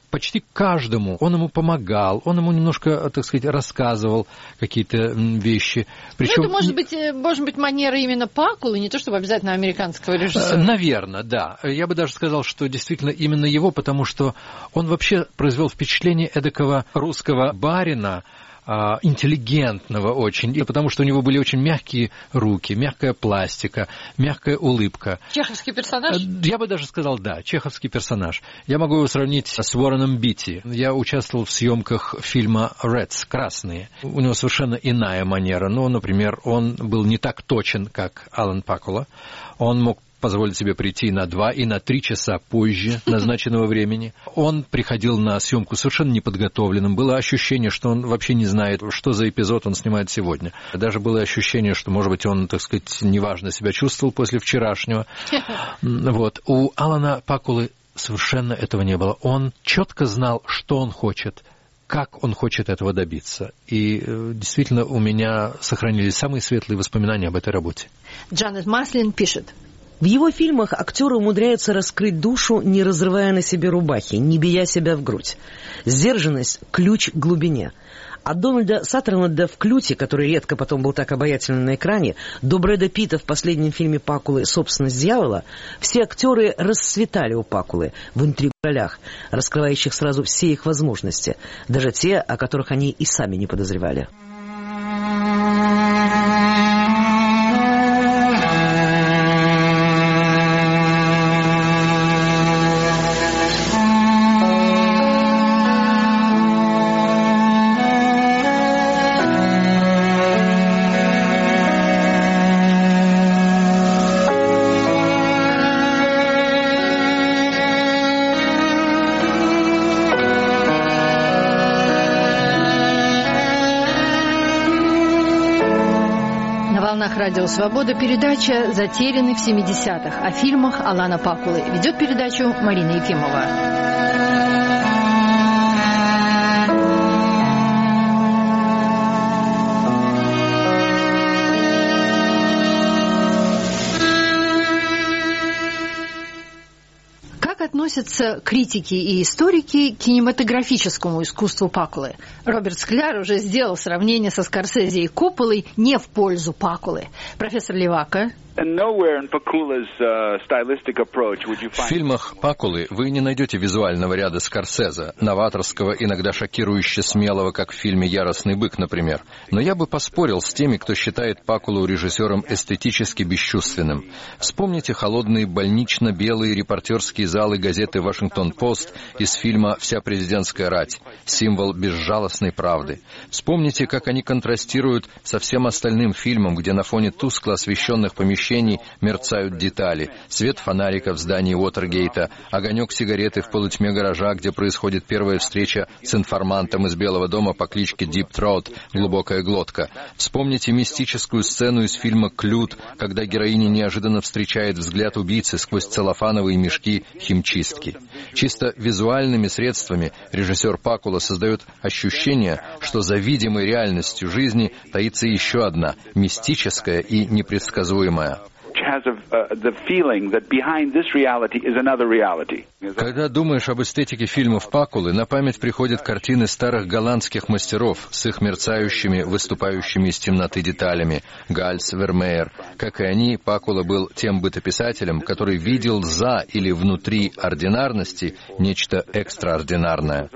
почти каждому он ему помогал, он ему немножко, так сказать, рассказывал какие-то вещи. Причем... Ну, это может быть, может быть манера именно Пакулы, не то чтобы обязательно американского режиссера. Наверное, да. Я бы даже сказал, что действительно именно его, потому что он вообще произвел впечатление эдакого русского барина, интеллигентного очень, потому что у него были очень мягкие руки, мягкая пластика, мягкая улыбка. Чеховский персонаж? Я бы даже сказал, да, чеховский персонаж. Я могу его сравнить с Уорреном Битти. Я участвовал в съемках фильма «Reds», «Красные». У него совершенно иная манера. Ну, например, он был не так точен, как Алан Пакула. Он мог позволить себе прийти на два и на три часа позже назначенного времени. Он приходил на съемку совершенно неподготовленным. Было ощущение, что он вообще не знает, что за эпизод он снимает сегодня. Даже было ощущение, что, может быть, он, так сказать, неважно себя чувствовал после вчерашнего. Вот. У Алана Пакулы совершенно этого не было. Он четко знал, что он хочет, как он хочет этого добиться. И действительно у меня сохранились самые светлые воспоминания об этой работе. Джанет Маслин пишет. В его фильмах актеры умудряются раскрыть душу, не разрывая на себе рубахи, не бия себя в грудь. Сдержанность – ключ к глубине. От Дональда Саттерленда в «Клюте», который редко потом был так обаятельным на экране, до Брэда Питта в последнем фильме Пакулы «Собственность дьявола», все актеры расцветали у Пакулы в интриг-ролях, раскрывающих сразу все их возможности, даже те, о которых они и сами не подозревали. Радио «Свобода» передача «Затерянный в семидесятых» о фильмах Алана Пакулы. Ведет передачу Марина Ефимова. Относятся критики и историки к кинематографическому искусству Пакулы. Роберт Скляр уже сделал сравнение со Скорсезе и Копполой не в пользу Пакулы. Профессор Левака. В фильмах Пакулы вы не найдете визуального ряда Скорсезе, новаторского, иногда шокирующе смелого, как в фильме «Яростный бык», например. Но я бы поспорил с теми, кто считает Пакулу режиссером эстетически бесчувственным. Вспомните холодные больнично-белые репортерские залы газеты «Вашингтон-Пост» из фильма «Вся президентская рать», символ безжалостной правды. Вспомните, как они контрастируют со всем остальным фильмом, где на фоне тускло освещенных помещений мерцают детали. Свет фонарика в здании Уотергейта, огонек сигареты в полутьме гаража, где происходит первая встреча с информантом из Белого дома по кличке Дип Троут, глубокая глотка. Вспомните мистическую сцену из фильма «Клют», когда героиня неожиданно встречает взгляд убийцы сквозь целлофановые мешки химчистки. Чисто визуальными средствами режиссер Пакула создает ощущение, что за видимой реальностью жизни таится еще одна, мистическая и непредсказуемая. Когда думаешь об эстетике фильмов Пакулы, на память приходят картины старых голландских мастеров с их мерцающими, выступающими из темноты деталями. Гальс, Вермеер. Как и они, Пакула был тем бытописателем, который видел за или внутри ординарности нечто экстраординарное.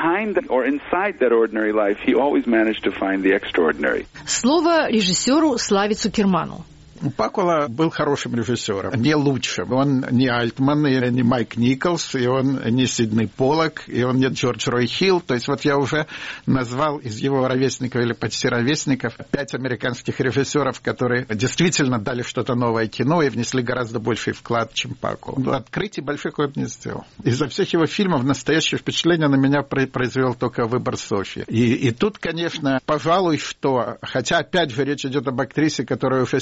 Слово режиссеру Славе Цукерману. Пакула был хорошим режиссером, не лучшим. Он не Альтман, и не Майк Николс, и он не Сидней Поллок, и он не Джордж Рой Хилл. То есть вот я уже назвал из его ровесников или почти ровесников пять американских режиссеров, которые действительно дали что-то новое кино и внесли гораздо больший вклад, чем Пакула. Открытий больших он не сделал. Из-за всех его фильмов настоящее впечатление на меня произвел только «Выбор Софьи». И, и тут, конечно, пожалуй, что, хотя опять же речь идет об актрисе, которая уже себя прославила,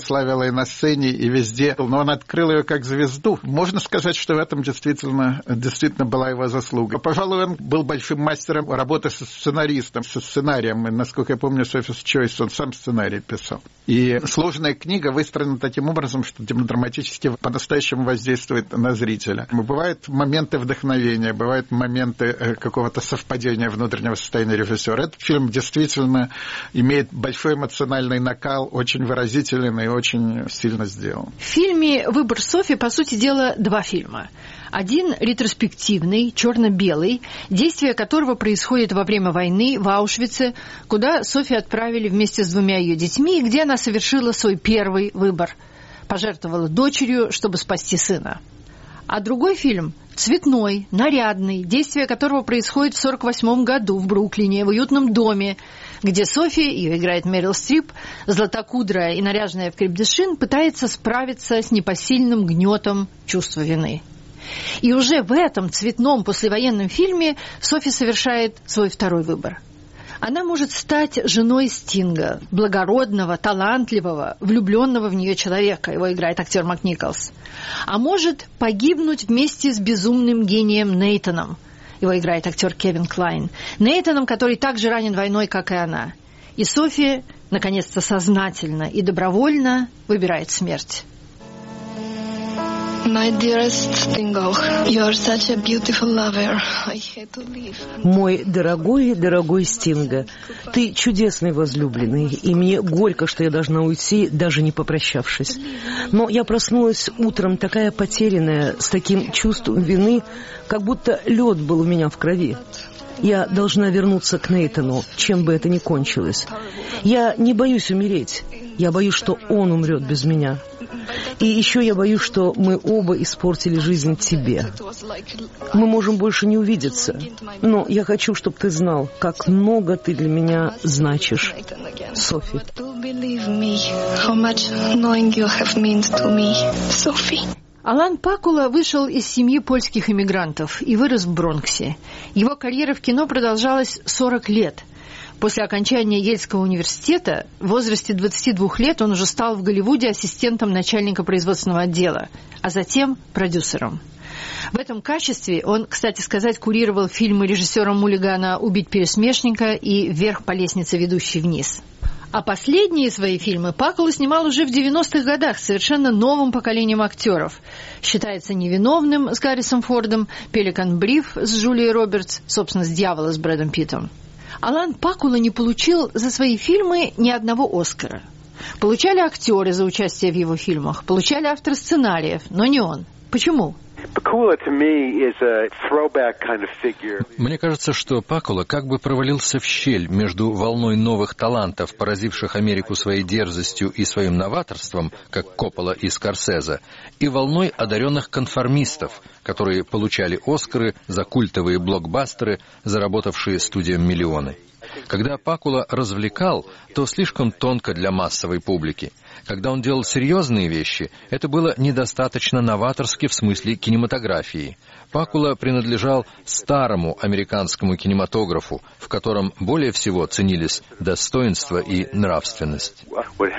прославила и на сцене, и везде, но он открыл ее как звезду. Можно сказать, что в этом действительно, действительно была его заслуга. Пожалуй, он был большим мастером работы со сценаристом, со сценарием. И, насколько я помню, Софис Чойс, он сам сценарий писал. И сложная книга выстроена таким образом, что драматически по-настоящему воздействует на зрителя. Бывают моменты вдохновения, бывают моменты какого-то совпадения внутреннего состояния режиссера. Этот фильм действительно имеет большой эмоциональный накал, очень выразителен и очень сильно сделан. В фильме «Выбор Софи», по сути дела, два фильма. Один ретроспективный, черно-белый, действие которого происходит во время войны в Аушвице, куда Софи отправили вместе с двумя ее детьми, и где она совершила свой первый выбор. Пожертвовала дочерью, чтобы спасти сына. А другой фильм цветной, нарядный, действие которого происходит в сорок восьмом году в Бруклине, в уютном доме, где Софи, ее играет Мерил Стрип, златокудрая и наряженная в крепдешин, пытается справиться с непосильным гнетом чувства вины. И уже в этом цветном послевоенном фильме Софи совершает свой второй выбор. Она может стать женой Стинга, благородного, талантливого, влюбленного в нее человека, его играет актер МакНиколс. А может погибнуть вместе с безумным гением Нейтаном, его играет актер Кевин Клайн. Нейтаном, который так же ранен войной, как и она. И Софи, наконец-то, сознательно и добровольно выбирает смерть. My dearest Stingo, you are such a beautiful lover. I had to leave. Мой дорогой, дорогой Стинга, ты чудесный возлюбленный, и мне горько, что я должна уйти, даже не попрощавшись. Но я проснулась утром такая потерянная, с таким чувством вины, как будто лед был у меня в крови. Я должна вернуться к Нейтану, чем бы это ни кончилось. Я не боюсь умереть. Я боюсь, что он умрет без меня. И еще я боюсь, что мы оба испортили жизнь тебе. Мы можем больше не увидеться. Но я хочу, чтобы ты знал, как много ты для меня значишь, Софи. Алан Пакула вышел из семьи польских эмигрантов и вырос в Бронксе. Его карьера в кино продолжалась сорок лет. После окончания Ельского университета в возрасте двадцати двух лет он уже стал в Голливуде ассистентом начальника производственного отдела, а затем продюсером. В этом качестве он, кстати сказать, курировал фильмы режиссера Муллигана «Убить пересмешника» и «Вверх по лестнице, ведущей вниз». А последние свои фильмы Пакула снимал уже в девяностых годах с совершенно новым поколением актеров. Считается «Невиновным» с Гаррисом Фордом, «Пеликан Бриф» с Джулией Робертс, собственно, с «Дьявола» с Брэдом Питтом. Алан Пакула не получил за свои фильмы ни одного «Оскара». Получали актеры за участие в его фильмах, получали авторы сценариев, но не он. Почему? Мне кажется, что Пакула как бы провалился в щель между волной новых талантов, поразивших Америку своей дерзостью и своим новаторством, как Коппола и Скорсезе, и волной одаренных конформистов, которые получали «Оскары» за культовые блокбастеры, заработавшие студиям миллионы. Когда Пакула развлекал, то слишком тонко для массовой публики. Когда он делал серьезные вещи, это было недостаточно новаторски в смысле кинематографии. Пакула принадлежал старому американскому кинематографу, в котором более всего ценились достоинство и нравственность.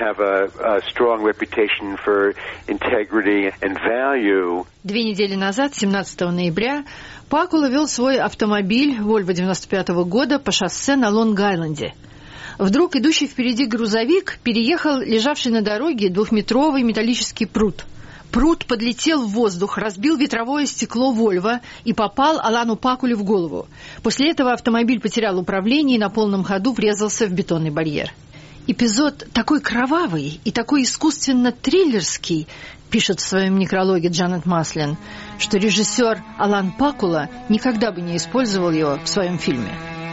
Две недели назад, семнадцатого ноября, Пакула вел свой автомобиль Volvo девяносто пятого года по шоссе на Лонг-Айленде. Вдруг идущий впереди грузовик переехал лежавший на дороге двухметровый металлический пруд. Пруд подлетел в воздух, разбил ветровое стекло «Вольво» и попал Алану Пакуле в голову. После этого автомобиль потерял управление и на полном ходу врезался в бетонный барьер. Эпизод такой кровавый и такой искусственно триллерский, пишет в своем некрологе Джанет Маслин, что режиссер Алан Пакула никогда бы не использовал его в своем фильме.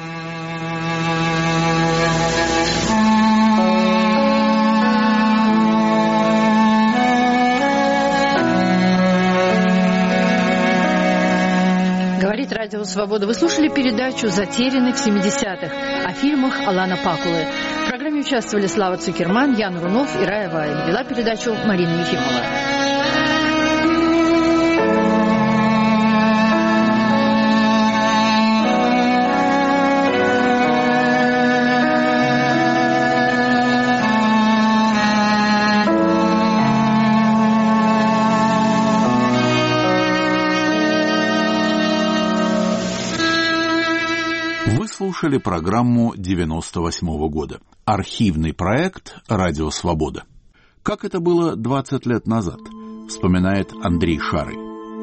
Говорит Радио Свобода. Вы слушали передачу «Затерянный в семидесятых» о фильмах Алана Пакулы. В программе участвовали Слава Цукерман, Ян Рунов и Рая Вайль. Вела передачу Марина Ефимова. слушали программу девяносто восьмого года. Архивный проект «Радио Свобода». Как это было двадцать лет назад, вспоминает Андрей Шарый.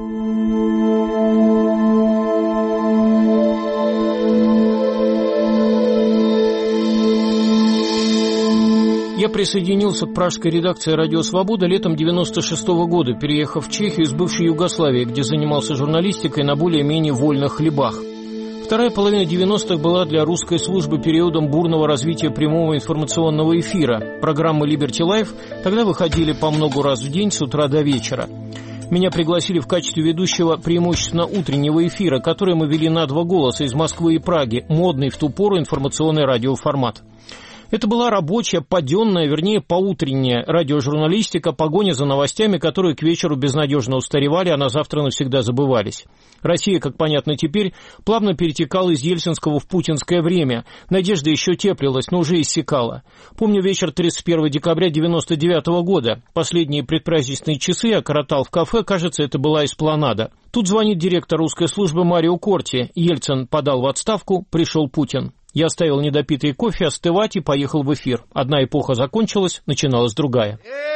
Я присоединился к пражской редакции «Радио Свобода» летом девяносто шестого года, переехав в Чехию из бывшей Югославии, где занимался журналистикой на более-менее вольных хлебах. Вторая половина девяностых была для русской службы периодом бурного развития прямого информационного эфира. Программы «Liberty Life» тогда выходили по много раз в день с утра до вечера. Меня пригласили в качестве ведущего преимущественно утреннего эфира, который мы вели на два голоса из Москвы и Праги, модный в ту пору информационный радиоформат. Это была рабочая, паденная, вернее, поутренняя радиожурналистика, погоня за новостями, которые к вечеру безнадежно устаревали, а на завтра навсегда забывались. Россия, как понятно теперь, плавно перетекала из ельцинского в путинское время. Надежда еще теплилась, но уже иссякала. Помню вечер тридцать первого декабря девяносто девятого года. Последние предпраздничные часы я коротал в кафе, кажется, это была Эспланада. Тут звонит директор русской службы Марио Корти. Ельцин подал в отставку, пришел Путин. Я оставил недопитый кофе остывать и поехал в эфир. Одна эпоха закончилась, начиналась другая.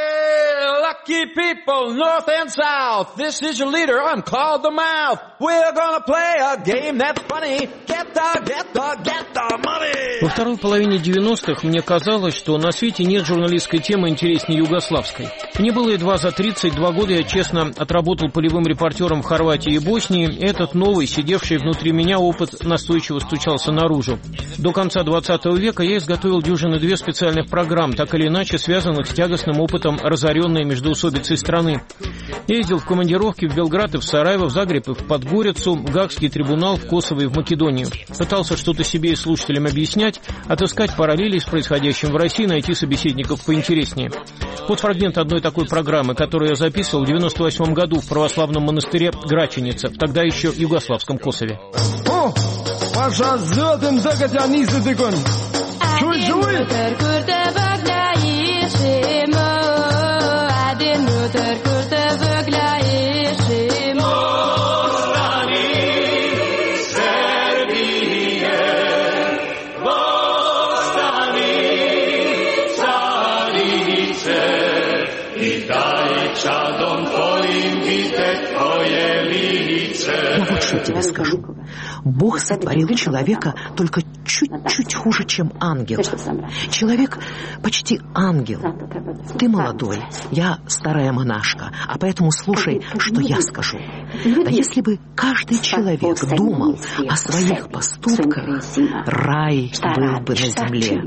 Lucky people, north and south, this is your leader, I'm called the mouth. We're gonna play a game that's funny. Get the, get the, get the money. Во второй половине девяностых мне казалось, что на свете нет журналистской темы интереснее югославской. Мне было едва за тридцать два года, я честно отработал полевым репортером в Хорватии и Боснии. Этот новый, сидевший внутри меня опыт настойчиво стучался наружу. До конца двадцатого века я изготовил дюжины две специальных программ, так или иначе связанных с тягостным опытом разоренной междоусобицей страны. Я ездил в командировки в Белград и в Сараево, в Загреб и в Подгорицу, в Гаагский трибунал, в Косово и в Македонию. Пытался что-то себе и слушателям объяснять, отыскать параллели с происходящим в России, найти собеседников поинтереснее. Вот фрагмент одной такой программы, которую я записывал в девяносто восьмом году в православном монастыре Граченица, в тогда еще югославском Косове. О, ваша зётен закатянизы дыкон. Чуй, чуй! Я вот что тебе скажу. Бог сотворил человека только чуть-чуть хуже, чем ангел. Человек почти ангел. Ты молодой, я старая монашка, а поэтому слушай, что я скажу. Да если бы каждый человек думал о своих поступках, рай был бы на земле.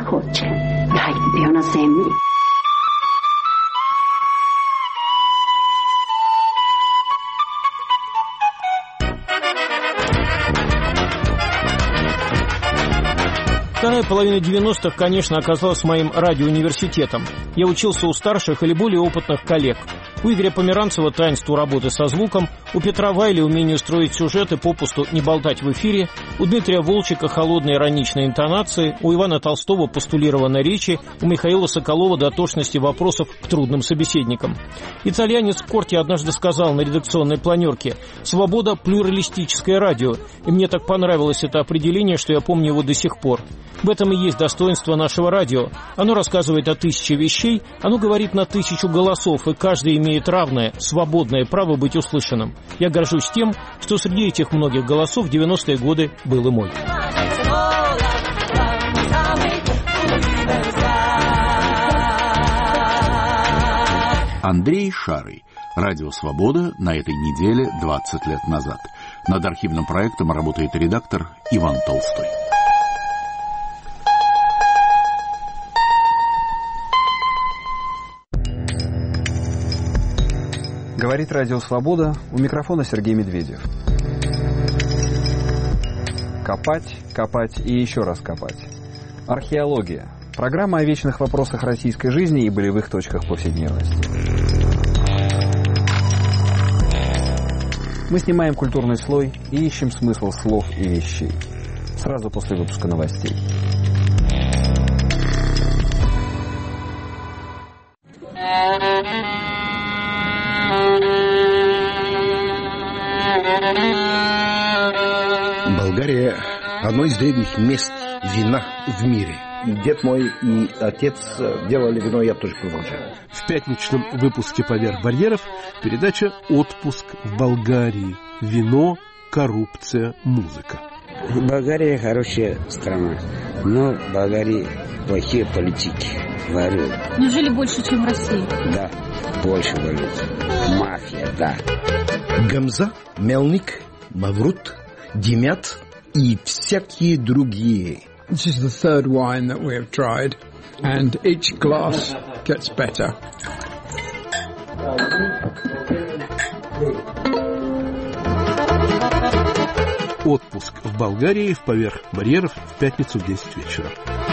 Вторая половина девяностых, конечно, оказалась моим радиоуниверситетом. Я учился у старших или более опытных коллег. У Игоря Померанцева таинству работы со звуком, у Петра Вайли умению строить сюжеты, попусту не болтать в эфире, у Дмитрия Волчика холодной ироничной интонации, у Ивана Толстого постулированной речи, у Михаила Соколова дотошности вопросов к трудным собеседникам. Итальянец Корти однажды сказал на редакционной планерке: «Свобода – плюралистическое радио», и мне так понравилось это определение, что я помню его до сих пор. В этом и есть достоинство нашего радио. Оно рассказывает о тысяче вещей, оно говорит на тысячу голосов, и каждый имеет равное, свободное право быть услышанным. Я горжусь тем, что среди этих многих голосов в девяностые годы был и мой. Андрей Шарый. Радио «Свобода» на этой неделе двадцать лет назад. Над архивным проектом работает редактор Иван Толстой. Говорит Радио Свобода, у микрофона Сергей Медведев. Копать, копать и еще раз копать. Археология. Программа о вечных вопросах российской жизни и болевых точках повседневности. Мы снимаем культурный слой и ищем смысл слов и вещей. Сразу после выпуска новостей. Болгария одно из древних мест вина в мире. И дед мой, и отец делали вино, я тоже продолжаю. В пятничном выпуске «Поверх барьеров» передача «Отпуск в Болгарии». Вино, коррупция, музыка. Болгария хорошая страна, но в Болгарии плохие политики, воруют. Неужели больше, чем в России? Да, больше воруют. Мафия, да. Гамза, Мелник, Маврут, Демят и всякие другие. This is the third wine that we have tried, and each glass gets better. Отпуск в Болгарии в «Поверх барьеров» в пятницу в десять вечера.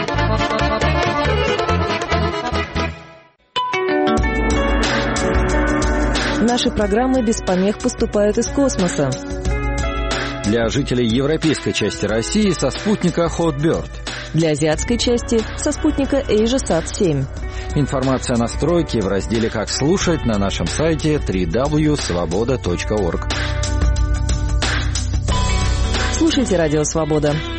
Наши программы без помех поступают из космоса. Для жителей европейской части России со спутника Hotbird. Для азиатской части со спутника AsiaSat семь. Информация о настройке в разделе «Как слушать» на нашем сайте дабл ю дабл ю дабл ю точка свобода точка орг. Слушайте «Радио Свобода».